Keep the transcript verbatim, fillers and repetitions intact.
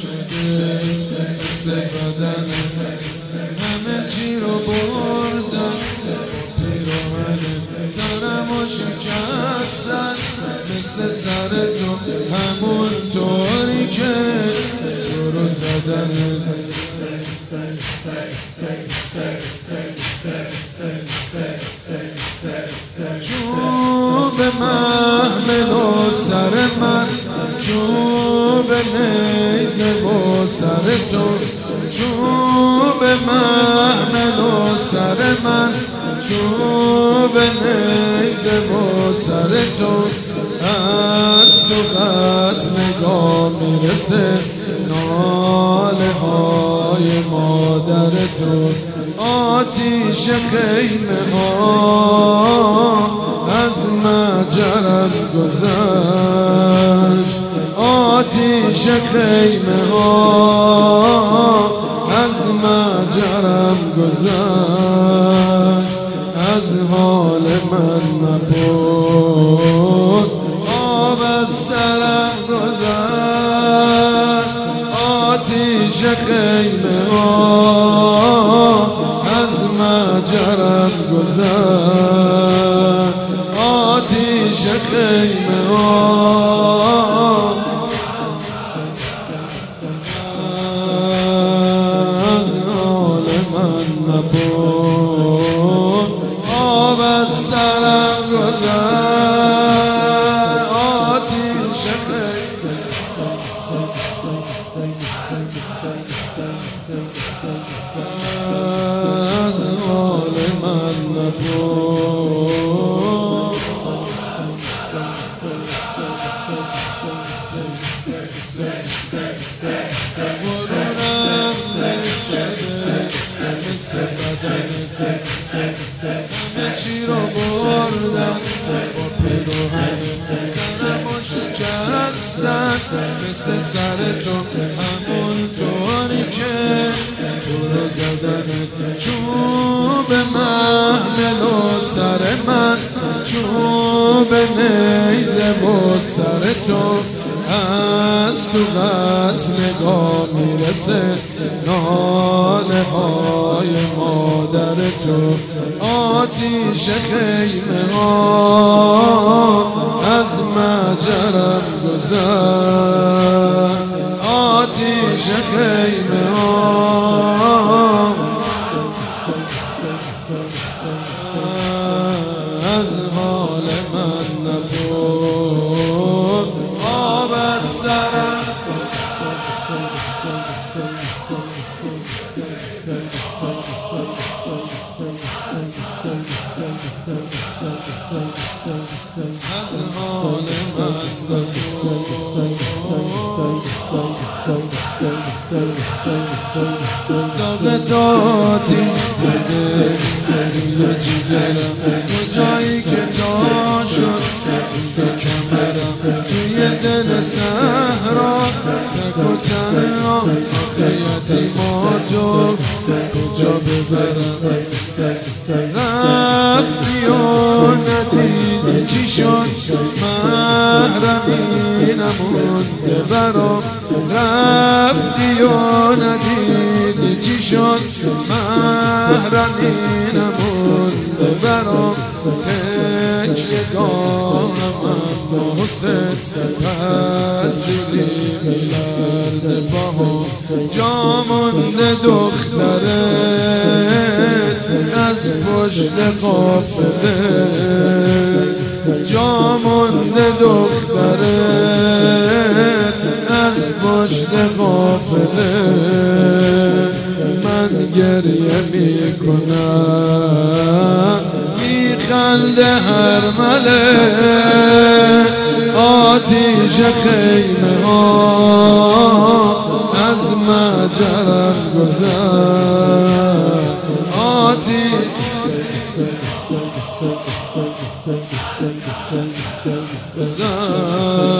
شده مثل بدن همه چی رو بردن پیراهن سرم و شکستن مثل سر تو همون طوری که تو رو زدن چوب محمل و سر من چوب نیزه و سر تو چوب محمل و سر من چوب نیزه و سر تو از تو قد نگاه میرسه ناله های مادر تو آتیش خیمه ها از مجرم گذشت آتیش خیمه ها از مجرم گذشت از حال من مپرس آب از سرم گذشت آتیش خیمه ها از مجرم گذشت آتیش خیمه ها از حال من مپرس آب از سرم گذشت آتیش خیمه از حال من مپرس مثل بدن همه چی رو بردن با پیراهن سرم و شکستن مثل سر تو همون طوری که تو رو زدن چوب محمل و سر من چوب نیزه و سر تو از تو قد نگاه میرسه ناله های مادر تو آتیش خیمه ها از مجرم گذشت آتیش خیمه ها از حال من نپرس آب از سرم از حال من داغ داتیش زده روی جیگرم کجایی که تا شد به کمرم توی دل صحرا تک و تنها آخه یتیماتو کجا ببرم رفتی و ندیدی چی شد محرمی نمونده برام رفتی و ندیدی چی شد محرمی نمونده برام تکیه گاهم با حسین پنجوری میلرزه پاها جا مونده دختره از پشت قافله جا مونده دختره از پشت قافله من گریه میکنم میخنده هر مله آتیش خیمه ها از مجرم گذشت آتیش گذشت